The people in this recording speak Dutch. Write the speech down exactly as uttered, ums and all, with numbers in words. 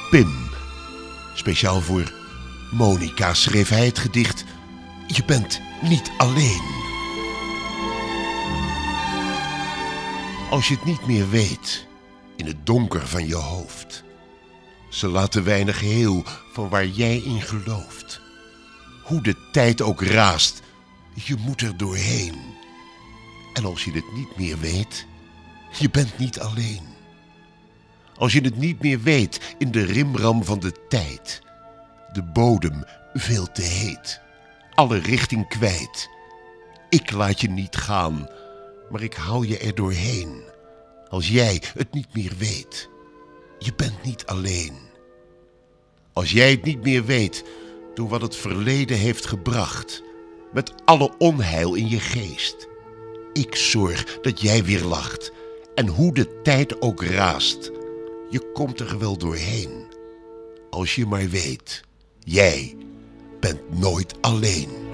Pim. Speciaal voor Monica schreef hij het gedicht Je bent niet alleen. Als je het niet meer weet, in het donker van je hoofd. Ze laten weinig heel van waar jij in gelooft. Hoe de tijd ook raast, je moet er doorheen. En als je het niet meer weet, je bent niet alleen. Als je het niet meer weet in de rimram van de tijd. De bodem veel te heet, alle richting kwijt. Ik laat je niet gaan, maar ik hou je er doorheen. Als jij het niet meer weet, je bent niet alleen. Als jij het niet meer weet door wat het verleden heeft gebracht, met alle onheil in je geest. Ik zorg dat jij weer lacht en hoe de tijd ook raast. Je komt er wel doorheen. Als je maar weet, jij bent nooit alleen.